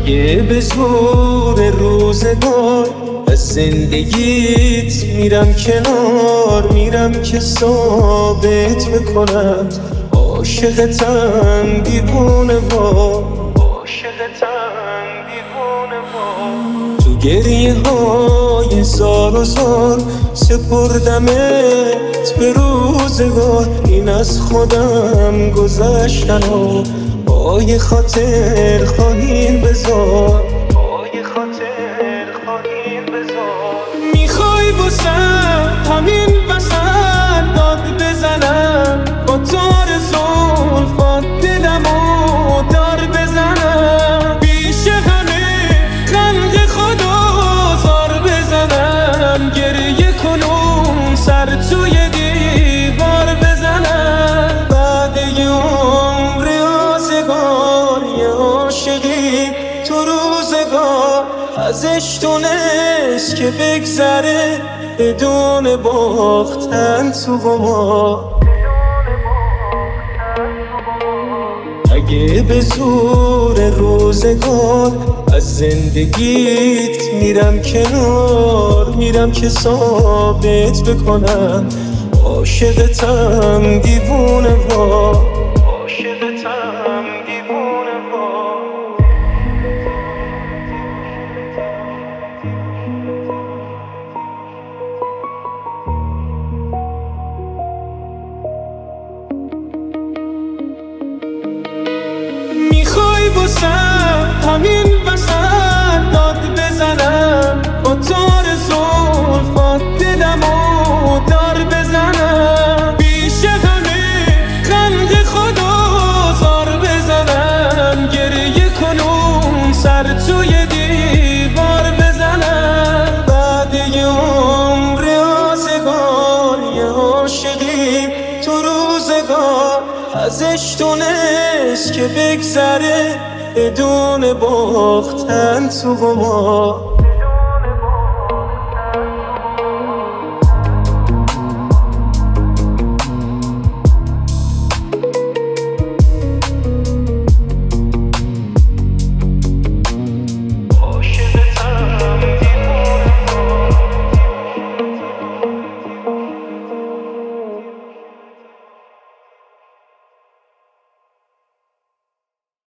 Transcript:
اگه به زور روزگار از زندگیت میرم کنار، میرم که ثابت بکنم عاشقتم دیوونه با، عاشقتم دیوونه با. تو گریه های زار و زار سپردمت به روزگار، این از خودم گذشتن و پای خاطر خواهیم بذار، پای خاطر خواهیم بذار. میخوای بسم همین وسط داد بزنم، با تار زلفات دلمو دار بزنم، پیش همه خلق خدا زار بزنم، گریه کنم سر توی دیوار بزنم. بعد یه عمر آزگار یه عاشقی تو روزگار ازش تونست که بگذره بدون باختن تو قمار. اگه به زور روزگار از زندگیت میرم کنار، میرم که ثابت بکنم عاشقتم دیوونه وا، عاشقتم دیوونه وا. میخوای بسم همین وسط داد بزنم، با تار زلفات دلمو دار بزنم، پیش همه خلق خدا زار بزنم، گریه کنم سر توی دیوار بزنم. بعد یه عمر آزگار یه عاشقی تو روزگار ازش تونست که بگذره بدون باختن تو قمار.